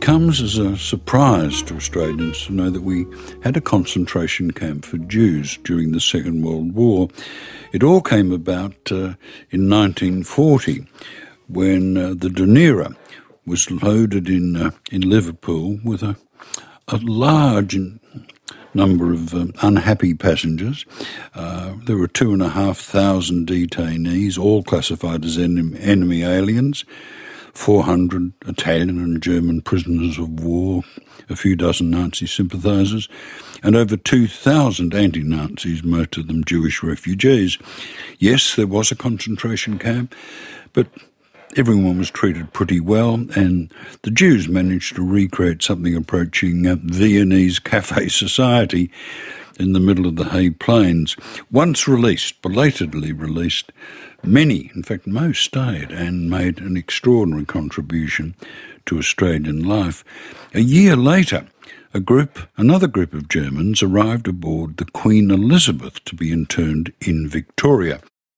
comes as a surprise to Australians to know that we had a concentration camp for Jews during the Second World War. It all came about in 1940 when the Dunera was loaded in Liverpool with a large number of unhappy passengers. There were 2,500 detainees, all classified as enemy aliens, 400 Italian and German prisoners of war, a few dozen Nazi sympathisers, and over 2,000 anti-Nazis, most of them Jewish refugees. Yes, there was a concentration camp, but everyone was treated pretty well, and the Jews managed to recreate something approaching Viennese cafe society in the middle of the Hay Plains. Once released, belatedly released, many, in fact most, stayed and made an extraordinary contribution to Australian life. A year later, another group of Germans arrived aboard the Queen Elizabeth to be interned in Victoria.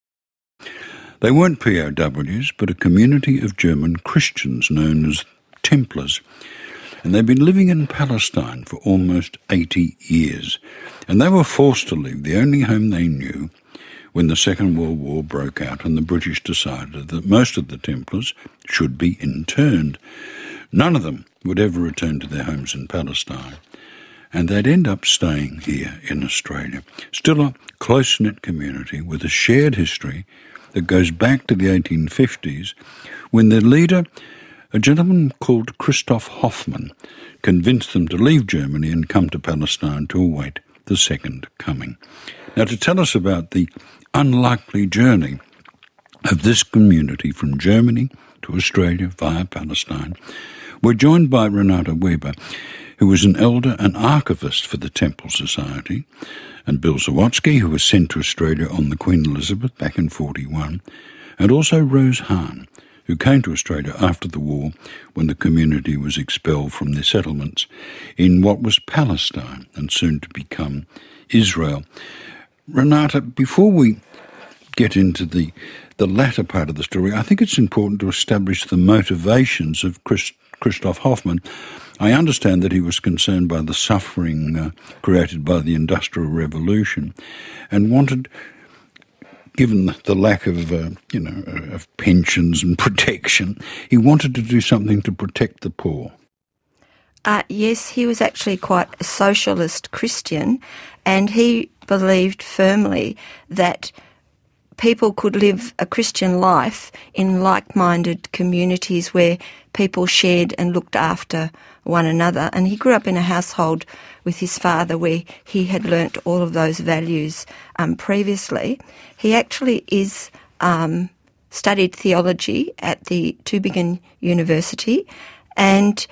They weren't POWs, but a community of German Christians known as Templars. And they'd been living in Palestine for almost 80 years. And they were forced to leave the only home they knew when the Second World War broke out and the British decided that most of the Templars should be interned. None of them would ever return to their homes in Palestine. And they'd end up staying here in Australia. Still a close-knit community with a shared history that goes back to the 1850s, when their leader, a gentleman called Christoph Hoffmann, convinced them to leave Germany and come to Palestine to await the Second Coming. Now, to tell us about the unlikely journey of this community from Germany to Australia via Palestine, we're joined by Renata Weber, who was an elder and archivist for the Temple Society, and Bill Zawatsky, who was sent to Australia on the Queen Elizabeth back in 1941, and also Rose Hahn, who came to Australia after the war when the community was expelled from their settlements in what was Palestine and soon to become Israel. Renata, before we get into the latter part of the story, I think it's important to establish the motivations of Christoph Hoffmann. I understand that he was concerned by the suffering created by the Industrial Revolution and wanted, given the lack of, of pensions and protection, he wanted to do something to protect the poor. Yes, he was actually quite a socialist Christian, and he believed firmly that people could live a Christian life in like-minded communities where people shared and looked after one another. And he grew up in a household with his father where he had learnt all of those values previously. He actually studied theology at the Tübingen University, and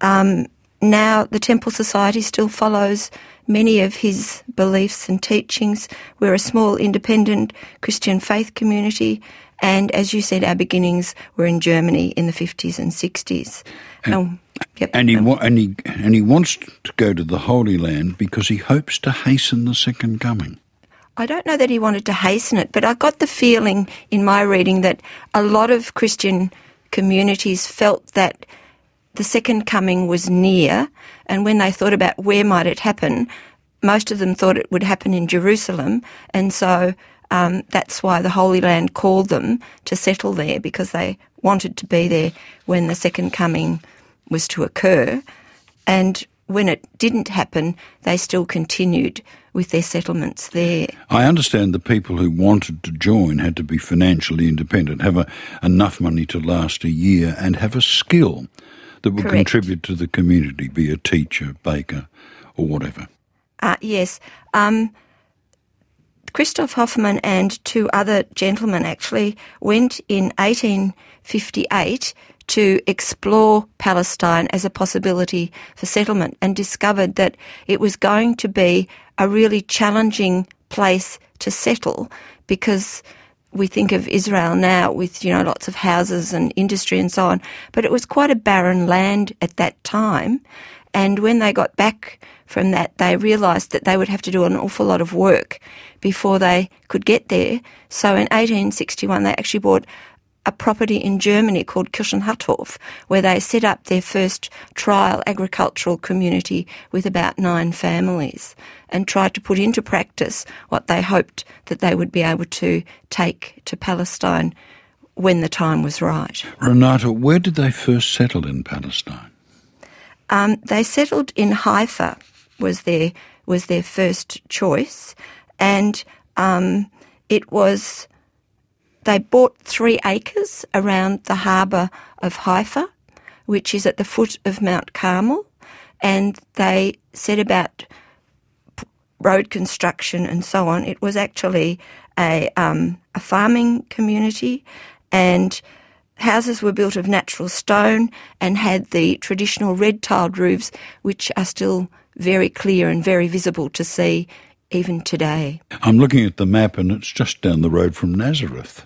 now the Temple Society still follows many of his beliefs and teachings. We're a small independent Christian faith community, and as you said, our beginnings were in Germany in the 50s and 60s. And he wants to go to the Holy Land because he hopes to hasten the Second Coming. I don't know that he wanted to hasten it, but I got the feeling in my reading that a lot of Christian communities felt that the Second Coming was near, and when they thought about where might it happen, most of them thought it would happen in Jerusalem, and so that's why the Holy Land called them to settle there, because they wanted to be there when the Second Coming was to occur. And when it didn't happen, they still continued with their settlements there. I understand the people who wanted to join had to be financially independent, have enough money to last a year, and have a skill that would contribute to the community, be a teacher, baker, or whatever. Yes. Christoph Hoffmann and two other gentlemen actually went in 1858 to explore Palestine as a possibility for settlement, and discovered that it was going to be a really challenging place to settle, because we think of Israel now with, lots of houses and industry and so on, but it was quite a barren land at that time. And when they got back from that, they realised that they would have to do an awful lot of work before they could get there. So in 1861, they actually bought a property in Germany called Kirchenharthof, where they set up their first trial agricultural community with about 9 families and tried to put into practice what they hoped that they would be able to take to Palestine when the time was right. Renata, where did they first settle in Palestine? They settled in Haifa, was their first choice, and they bought 3 acres around the harbour of Haifa, which is at the foot of Mount Carmel, and they set about road construction and so on. It was actually a farming community, and houses were built of natural stone and had the traditional red-tiled roofs, which are still very clear and very visible to see even today. I'm looking at the map and it's just down the road from Nazareth.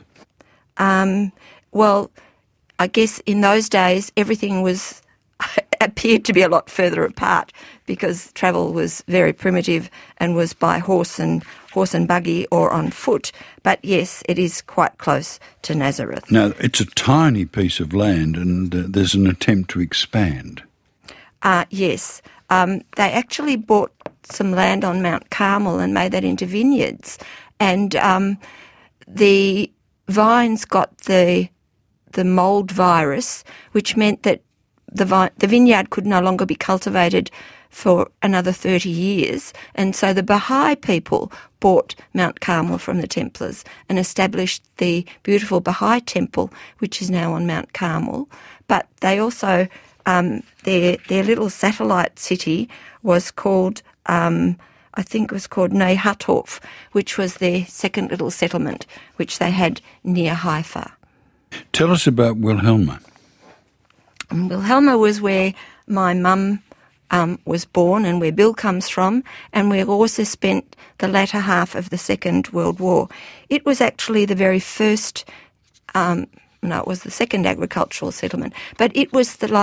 Well, I guess in those days everything appeared to be a lot further apart because travel was very primitive and was by horse and buggy or on foot. But yes, it is quite close to Nazareth. Now, it's a tiny piece of land and there's an attempt to expand. Yes. They actually bought some land on Mount Carmel and made that into vineyards. And the vines got the mould virus, which meant that the vineyard could no longer be cultivated for another 30 years. And so the Baha'i people bought Mount Carmel from the Templars and established the beautiful Baha'i temple, which is now on Mount Carmel. But they also, their little satellite city was called, I think it was called Ney Hatov, which was their second little settlement, which they had near Haifa. Tell us about Wilhelma. Wilhelma was where my mum was born and where Bill comes from, and we also spent the latter half of the Second World War. It was actually the very first, it was the second agricultural settlement, but it was the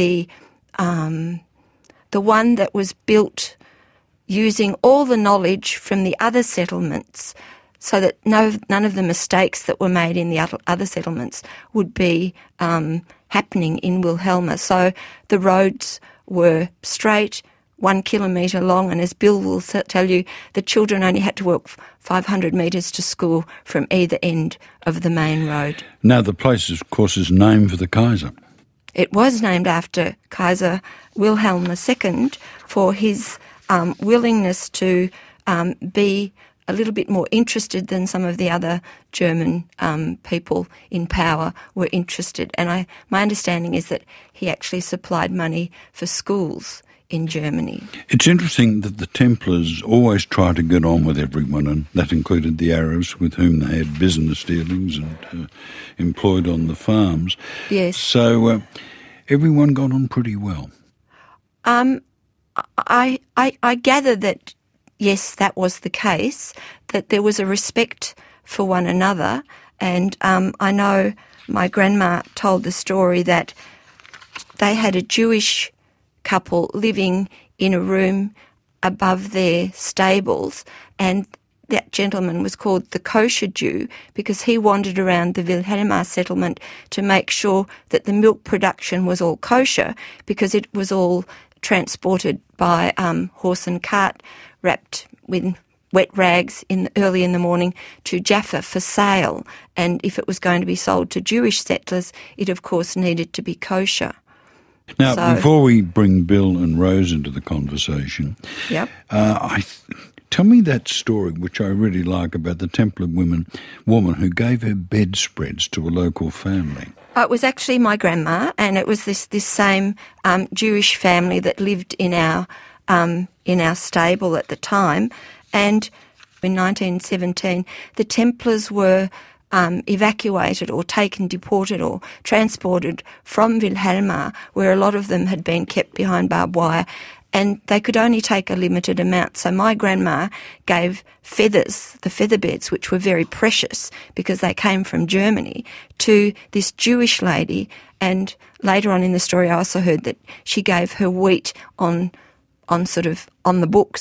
one that was built using all the knowledge from the other settlements so that none of the mistakes that were made in the other settlements would be happening in Wilhelma. So the roads were straight, 1 kilometre long, and as Bill will tell you, the children only had to walk 500 metres to school from either end of the main road. Now the place, of course, is named for the Kaiser. It was named after Kaiser Wilhelm II for his willingness to be a little bit more interested than some of the other German people in power were interested. And my understanding is that he actually supplied money for schools in Germany. It's interesting that the Templars always tried to get on with everyone, and that included the Arabs with whom they had business dealings and employed on the farms. Yes. So everyone got on pretty well. I gather that, yes, that was the case, that there was a respect for one another. And I know my grandma told the story that they had a Jewish couple living in a room above their stables, and that gentleman was called the kosher Jew because he wandered around the Wilhelma settlement to make sure that the milk production was all kosher, because it was all transported by horse and cart, wrapped with wet rags early in the morning to Jaffa for sale. And if it was going to be sold to Jewish settlers, it of course needed to be kosher. Now, before we bring Bill and Rose into the conversation, yep. Tell me that story, which I really like, about the Templar woman who gave her bedspreads to a local family. It was actually my grandma, and it was this same Jewish family that lived in our stable at the time. And in 1917, the Templars were evacuated or deported or transported from Wilhelma, where a lot of them had been kept behind barbed wire, and they could only take a limited amount. So my grandma gave feathers, the feather beds, which were very precious because they came from Germany, to this Jewish lady. And later on in the story, I also heard that she gave her wheat on the books,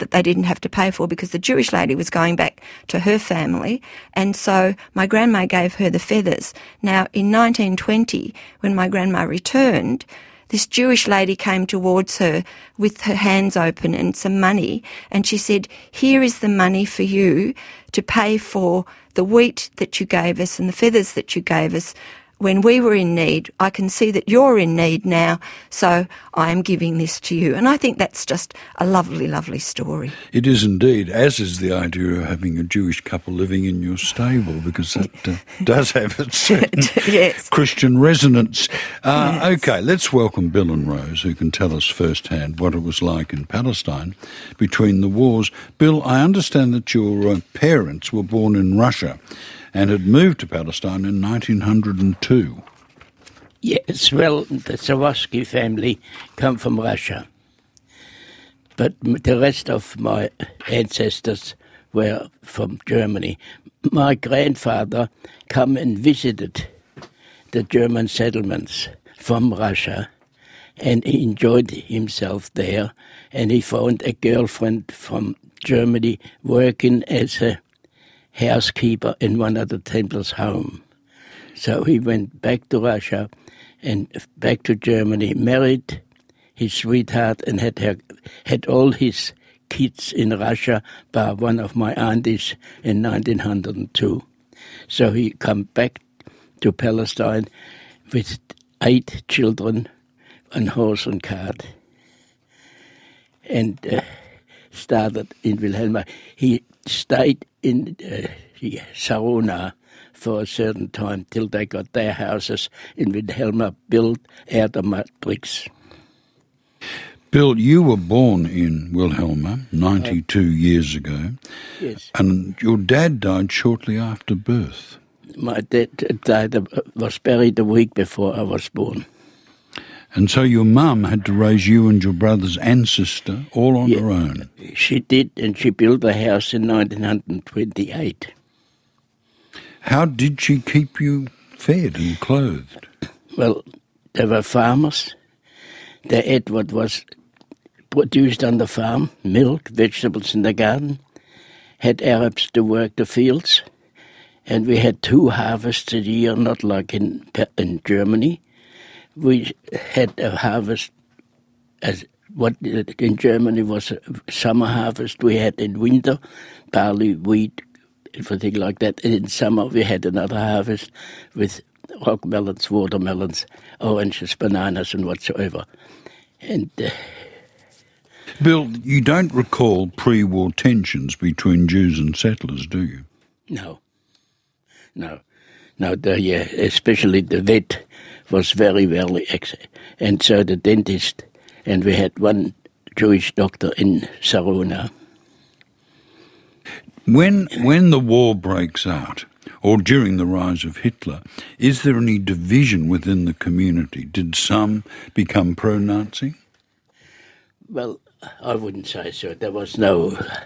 that they didn't have to pay for because the Jewish lady was going back to her family, and so my grandma gave her the feathers. Now, in 1920, when my grandma returned, this Jewish lady came towards her with her hands open and some money, and she said, "Here is the money for you to pay for the wheat that you gave us and the feathers that you gave us when we were in need. I can see that you're in need now, so I am giving this to you." And I think that's just a lovely, lovely story. It is indeed, as is the idea of having a Jewish couple living in your stable, because that does have its certain yes. Christian resonance. Yes. OK, let's welcome Bill and Rose, who can tell us firsthand what it was like in Palestine between the wars. Bill, I understand that your parents were born in Russia and had moved to Palestine in 1902. Yes, well, the Sawatsky family come from Russia. But the rest of my ancestors were from Germany. My grandfather came and visited the German settlements from Russia, and he enjoyed himself there, and he found a girlfriend from Germany working as a housekeeper in one of the Templars' home. So he went back to Russia and back to Germany, married his sweetheart, and had all his kids in Russia by one of my aunties in 1902. So he come back to Palestine with 8 children on horse and cart, and started in Wilhelma. He stayed in Sarona for a certain time till they got their houses in Wilhelma built out of mud bricks. Bill, you were born in Wilhelma 92 years ago. Yes. And your dad died shortly after birth. My dad died, was buried a week before I was born. And so your mum had to raise you and your brothers and sister all on her own. She did, and she built a house in 1928. How did she keep you fed and clothed? Well, they were farmers. They ate what was produced on the farm, milk, vegetables in the garden, had Arabs to work the fields, and we had 2 harvests a year, not like in Germany. We had a harvest, as what in Germany was a summer harvest. We had in winter barley, wheat, everything like that. And in summer we had another harvest with rock melons, watermelons, oranges, bananas and whatsoever. And Bill, you don't recall pre-war tensions between Jews and settlers, do you? No, especially the vet was very, very, and so the dentist, and we had one Jewish doctor in Sarona. When the war breaks out, or during the rise of Hitler, is there any division within the community? Did some become pro-Nazi? Well, I wouldn't say so. There was no,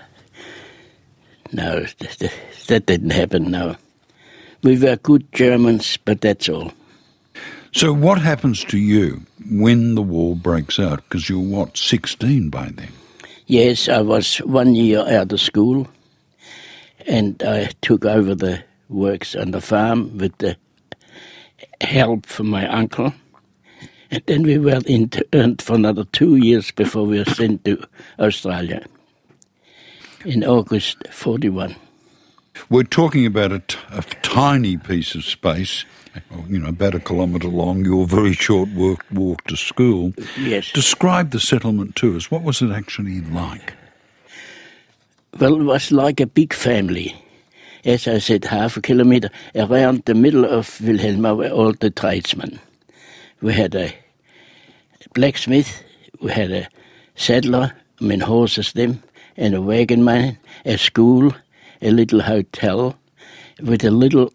that didn't happen, no. We were good Germans, but that's all. So what happens to you when the war breaks out? Because you're, 16 by then? Yes, I was 1 year out of school, and I took over the works on the farm with the help from my uncle. And then we were interned for another 2 years before we were sent to Australia in August 1941. We're talking about a tiny piece of space, about a kilometre long, your very short walk to school. Yes. Describe the settlement to us. What was it actually like? Well, it was like a big family. As I said, half a kilometre around the middle of Wilhelma were all the tradesmen. We had a blacksmith, we had a saddler, horses them, and a wagon man, a school, a little hotel with a little,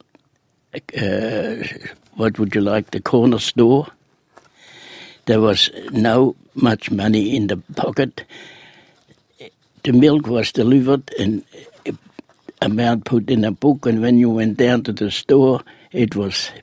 the corner store. There was no much money in the pocket. The milk was delivered and amount put in a book, and when you went down to the store, it was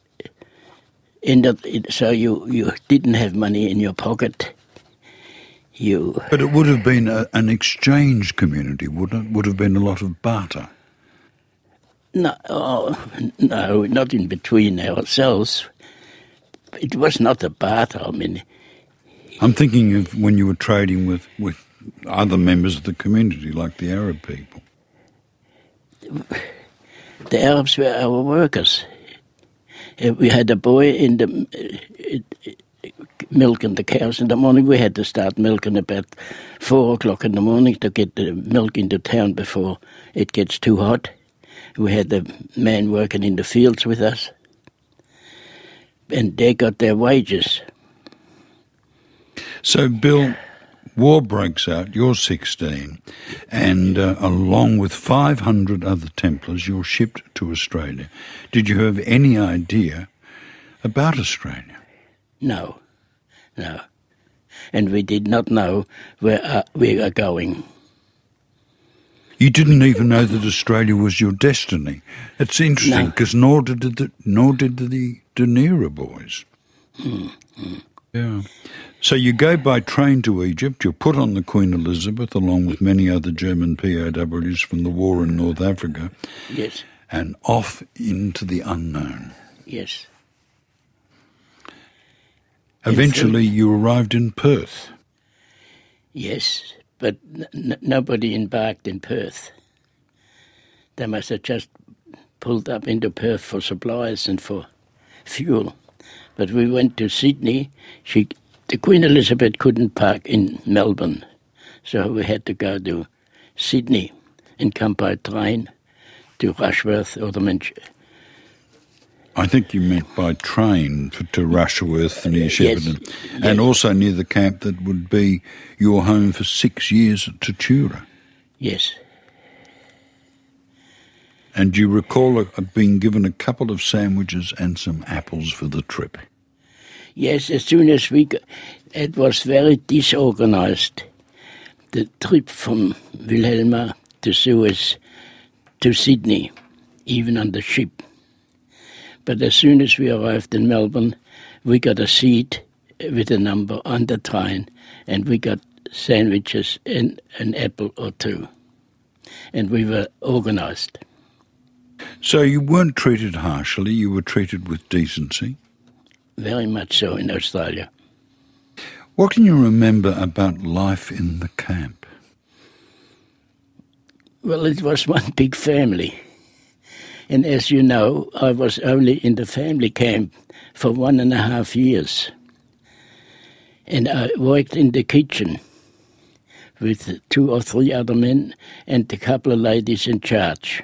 ended, so you didn't have money in your pocket. But it would have been an exchange community, wouldn't it? Would have been a lot of barter. No, not in between ourselves. It was not a barter. I mean, I'm thinking of when you were trading with other members of the community, like the Arab people. The Arabs were our workers. We had a boy in the milking the cows in the morning. We had to start milking about 4 o'clock in the morning to get the milk into town before it gets too hot. We had the man working in the fields with us, and they got their wages. So, Bill, war breaks out, you're 16, and along with 500 other Templars, you're shipped to Australia. Did you have any idea about Australia? No. And we did not know where we are going. You didn't even know that Australia was your destiny. It's interesting, because nor did the Dunera boys. Yeah. So you go by train to Egypt, you're put on the Queen Elizabeth along with many other German POWs from the war in North Africa. Yes. And off into the unknown. Yes. Eventually you arrived in Perth. Yes, but nobody embarked in Perth. They must have just pulled up into Perth for supplies and for fuel. But we went to Sydney. The Queen Elizabeth couldn't park in Melbourne, so we had to go to Sydney and come by train to Rushworth or the Manchester. I think you meant by train to Rushworth near Shepparton, yes. And also near the camp that would be your home for 6 years at Tatura. Yes. And you recall being given a couple of sandwiches and some apples for the trip? Yes, as soon as it was very disorganized, the trip from Wilhelma to Suez to Sydney, even on the ship. But as soon as we arrived in Melbourne, we got a seat with a number on the train, and we got sandwiches and an apple or two. And we were organised. So you weren't treated harshly, you were treated with decency? Very much so in Australia. What can you remember about life in the camp? Well, it was one big family. And as you know, I was only in the family camp for 1.5 years. And I worked in the kitchen with 2 or 3 other men and a couple of ladies in charge.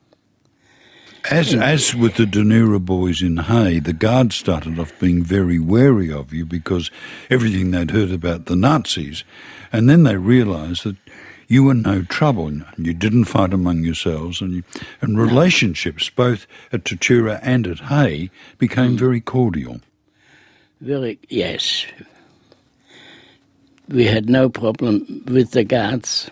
As with the Dunera boys in Hay, the guards started off being very wary of you because everything they'd heard about the Nazis, and then they realised that you were no trouble, and you didn't fight among yourselves, and relationships, both at Tatura and at Hay, became very cordial. Yes. We had no problem with the guards.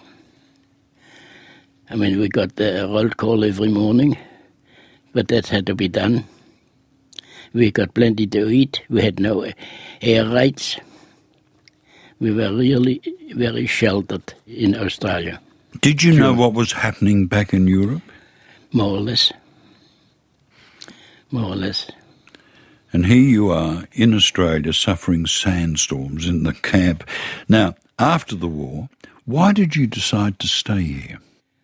I mean, we got the roll call every morning, but that had to be done. We got plenty to eat. We had no air raids. We were really very sheltered in Australia. Did you know what was happening back in Europe? More or less. More or less. And here you are in Australia suffering sandstorms in the camp. Now, after the war, why did you decide to stay here?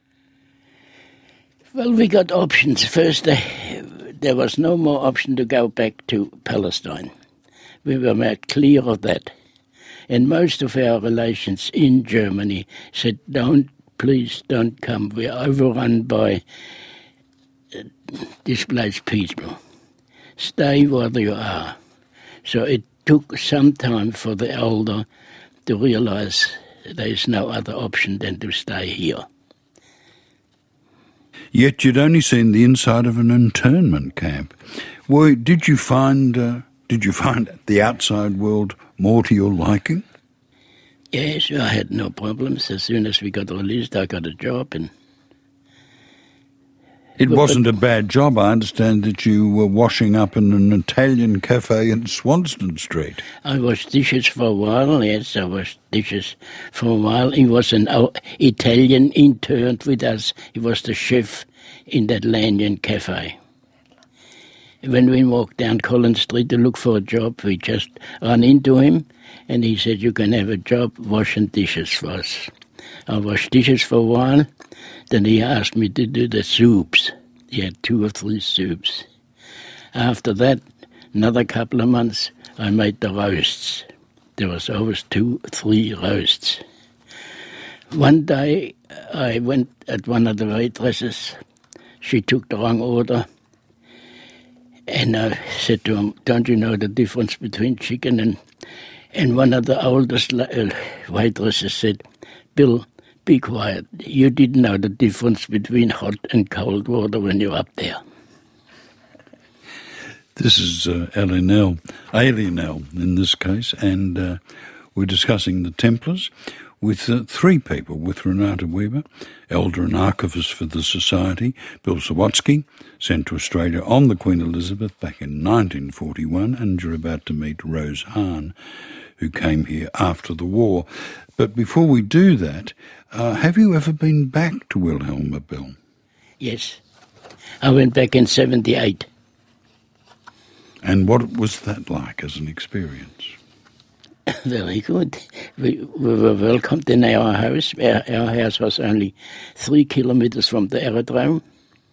Well, we got options. First, there was no more option to go back to Palestine. We were made clear of that. And most of our relations in Germany said, please don't come. We're overrun by displaced people. Stay where you are. So it took some time for the elder to realise there is no other option than to stay here. Yet you'd only seen the inside of an internment camp. Did you find the outside world more to your liking? Yes, I had no problems. As soon as we got released, I got a job. It wasn't a bad job. I understand that you were washing up in an Italian cafe in Swanston Street. I washed dishes for a while, yes, I washed dishes for a while. He was an Italian interned with us. He was the chef in that Lanyon cafe. When we walked down Collins Street to look for a job, we just ran into him and he said, you can have a job washing dishes for us. I washed dishes for a while. Then he asked me to do the soups. He had 2 or 3 soups. After that, another couple of months, I made the roasts. There was always 2 or 3 roasts. One day, I went at one of the waitresses. She took the wrong order. And I said to him, don't you know the difference between chicken and one of the oldest waitresses said, Bill, be quiet. You didn't know the difference between hot and cold water when you're up there. This is Alienel in this case, and we're discussing the Templars with 3 people, with Renata Weber, Elder and Archivist for the Society, Bill Sawatsky, sent to Australia on the Queen Elizabeth back in 1941, and you're about to meet Rose Hahn, who came here after the war. But before we do that, have you ever been back to Wilhelma, Bill? Yes. I went back in 1978. And what was that like as an experience? Very good. We were welcomed in our house. Our house was only 3 kilometers from the aerodrome.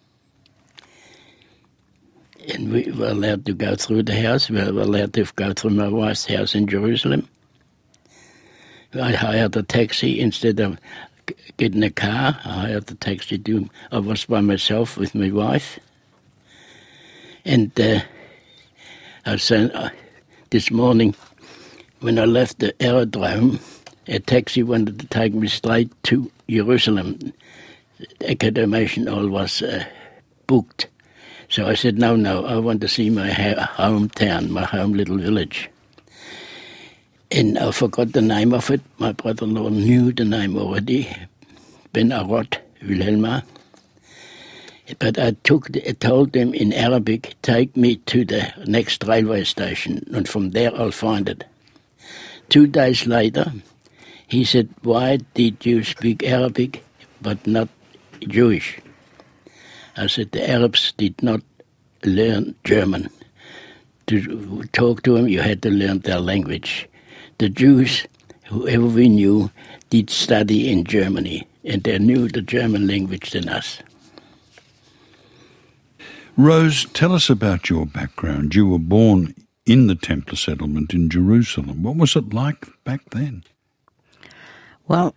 And we were allowed to go through the house. We were allowed to go through my wife's house in Jerusalem. I hired a taxi instead of getting a car. I hired a taxi I was by myself with my wife. And I said, this morning, when I left the aerodrome, a taxi wanted to take me straight to Jerusalem. The accommodation all was booked. So I said, no, I want to see my hometown, my home little village. And I forgot the name of it. My brother-in-law knew the name already, Ben Arot, Wilhelma. But I told them in Arabic, take me to the next railway station, and from there I'll find it. 2 days later, he said, why did you speak Arabic but not Jewish? I said, the Arabs did not learn German. To talk to them, you had to learn their language. The Jews, whoever we knew, did study in Germany, and they knew the German language than us. Rose, tell us about your background. You were born in the Templar settlement in Jerusalem. What was it like back then? Well,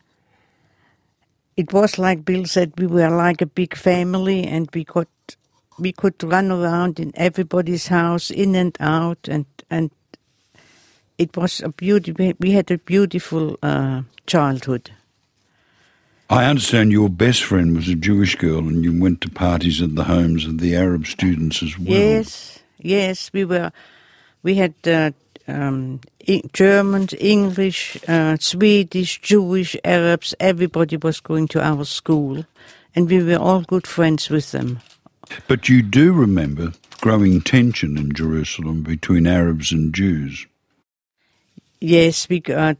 it was like Bill said, we were like a big family, and we could run around in everybody's house, in and out, and it was we had a beautiful childhood. I understand your best friend was a Jewish girl, and you went to parties at the homes of the Arab students as well. Yes, we had Germans, English, Swedish, Jewish, Arabs. Everybody was going to our school, and we were all good friends with them. But you do remember growing tension in Jerusalem between Arabs and Jews. Yes, it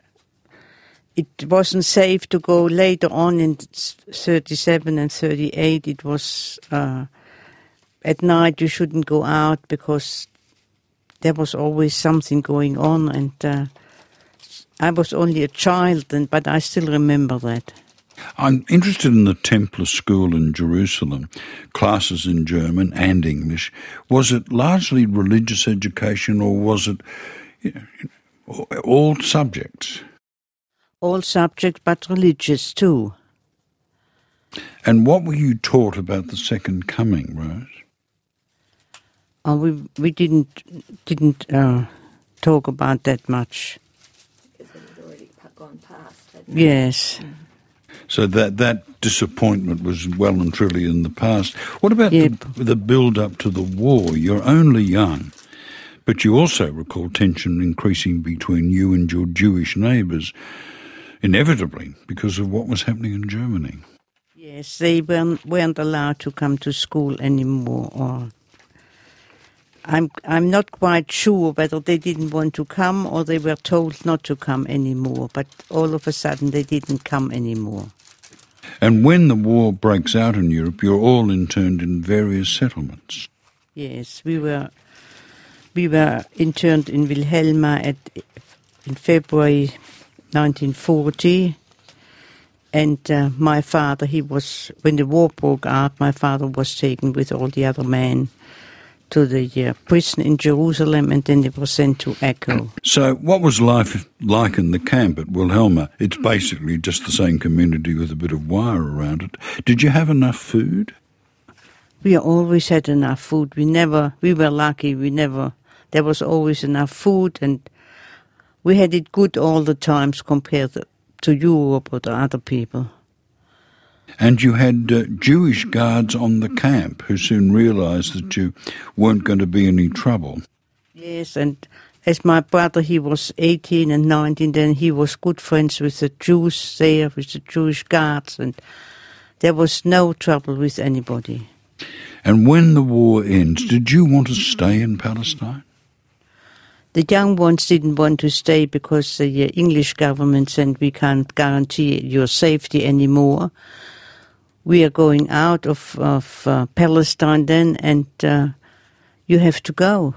wasn't safe to go later on in 1937 and 1938. It was at night you shouldn't go out because there was always something going on, and I was only a child, but I still remember that. I'm interested in the Templar school in Jerusalem, classes in German and English. Was it largely religious education, or was it all subjects? All subjects, but religious too. And what were you taught about the Second Coming, Rose? We didn't talk about that much. Because it had already gone past. Yes. So that disappointment was well and truly in the past. What about the build-up to the war? You're only young, but you also recall tension increasing between you and your Jewish neighbours, inevitably because of what was happening in Germany. Yes, they weren't allowed to come to school anymore. Or I'm not quite sure whether they didn't want to come or they were told not to come anymore. But all of a sudden, they didn't come anymore. And when the war breaks out in Europe, you're all interned in various settlements. Yes, we were interned in Wilhelma in February 1940. And my father, when the war broke out, my father was taken with all the other men to the prison in Jerusalem, and then they were sent to Echo. So what was life like in the camp at Wilhelma? It's basically just the same community with a bit of wire around it. Did you have enough food? We always had enough food. We were lucky. There was always enough food, and we had it good all the times compared to Europe or to other people. And you had Jewish guards on the camp who soon realised that you weren't going to be any trouble. Yes, and as my brother, he was 18 and 19, then he was good friends with the Jews there, with the Jewish guards, and there was no trouble with anybody. And when the war ends, did you want to stay in Palestine? The young ones didn't want to stay because the English government said we can't guarantee your safety anymore. We are going out of Palestine then, and you have to go.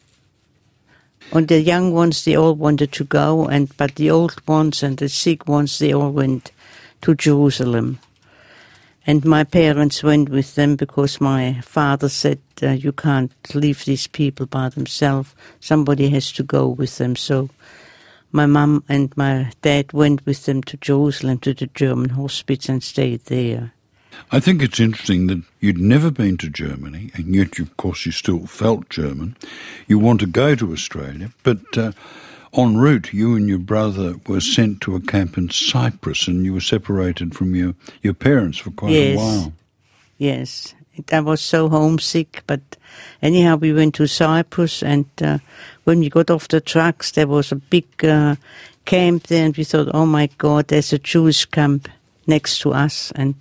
And the young ones, they all wanted to go, but the old ones and the sick ones, they all went to Jerusalem. And my parents went with them because my father said, you can't leave these people by themselves. Somebody has to go with them. So my mum and my dad went with them to Jerusalem, to the German hospital, and stayed there. I think it's interesting that you'd never been to Germany, and yet, of course, you still felt German. You want to go to Australia, but en route, you and your brother were sent to a camp in Cyprus, and you were separated from your parents for quite a while. Yes, I was so homesick, but anyhow, we went to Cyprus, and when we got off the trucks, there was a big camp there, and we thought, oh my God, there's a Jewish camp next to us, and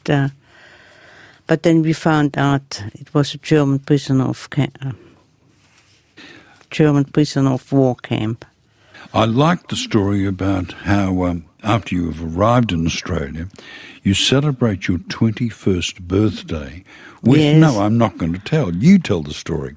but then we found out it was a German prisoner of war camp. I like the story about how after you have arrived in Australia, you celebrate your 21st birthday with... Yes. No, I'm not going to tell. You tell the story.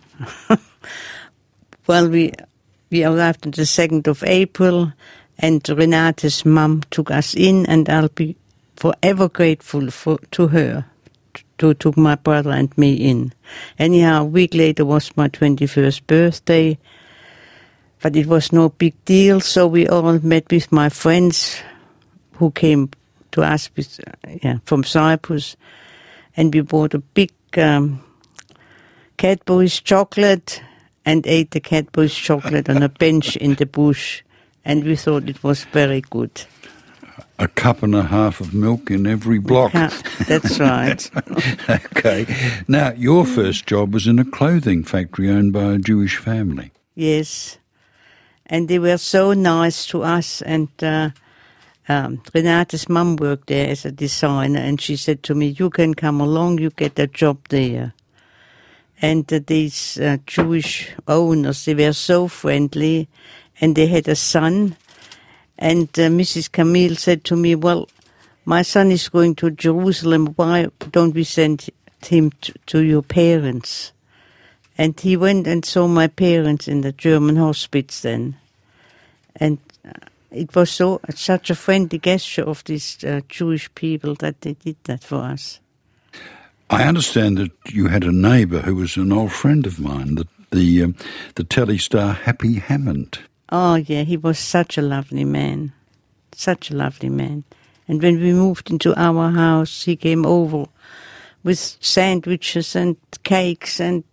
Well, we arrived on the 2nd of April, and Renate's mum took us in, and I'll be forever grateful to her who took my brother and me in. Anyhow, a week later was my 21st birthday, but it was no big deal, so we all met with my friends who came to us from Cyprus, and we bought a big Cadbury's chocolate and ate the Cadbury's chocolate on a bench in the bush, and we thought it was very good. A cup and a half of milk in every block. That's right. Okay. Now, your first job was in a clothing factory owned by a Jewish family. Yes. And they were so nice to us. And Renate's mum worked there as a designer. And she said to me, you can come along, you get a job there. And these Jewish owners, they were so friendly. And they had a son. And Mrs. Camille said to me, well, my son is going to Jerusalem. Why don't we send him to your parents? And he went and saw my parents in the German hospice then. And it was such a friendly gesture of these Jewish people that they did that for us. I understand that you had a neighbour who was an old friend of mine, the telly star Happy Hammond. Oh, yeah, he was such a lovely man, such a lovely man. And when we moved into our house, he came over with sandwiches and cakes and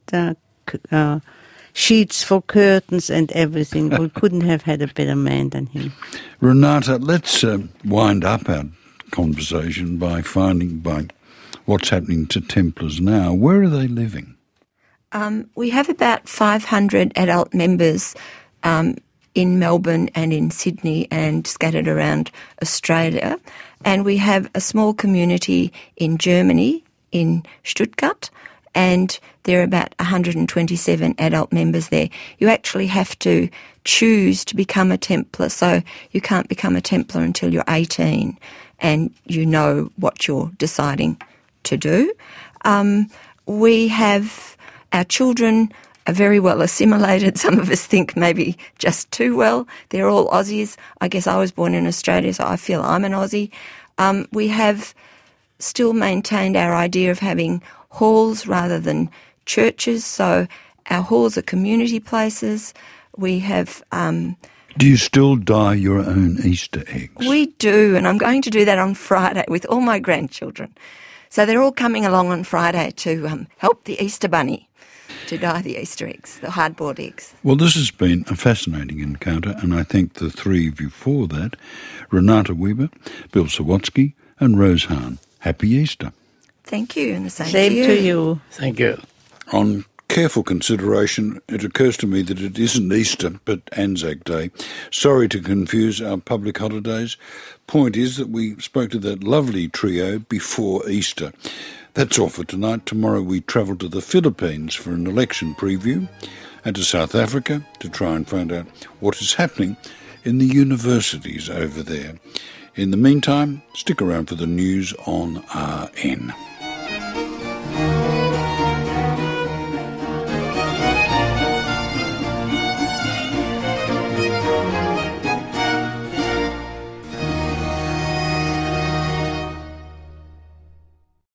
sheets for curtains and everything. We couldn't have had a better man than him. Renata, let's wind up our conversation by what's happening to Templars now. Where are they living? We have about 500 adult members in Melbourne and in Sydney and scattered around Australia. And we have a small community in Germany, in Stuttgart, and there are about 127 adult members there. You actually have to choose to become a Templar, so you can't become a Templar until you're 18 and you know what you're deciding to do. We have our children are very well assimilated. Some of us think maybe just too well. They're all Aussies. I guess I was born in Australia, so I feel I'm an Aussie. We have still maintained our idea of having halls rather than churches, so our halls are community places. We have... Do you still dye your own Easter eggs? We do, and I'm going to do that on Friday with all my grandchildren. So they're all coming along on Friday to help the Easter Bunny to dye the Easter eggs, the hardboard eggs. Well, this has been a fascinating encounter, and I thank the three of you for that. Renata Weber, Bill Sawatsky and Rose Hahn. Happy Easter. Thank you, and the same to you. Thank you. On careful consideration, it occurs to me that it isn't Easter, but Anzac Day. Sorry to confuse our public holidays. Point is that we spoke to that lovely trio before Easter. That's all for tonight. Tomorrow we travel to the Philippines for an election preview and to South Africa to try and find out what is happening in the universities over there. In the meantime, stick around for the news on RN.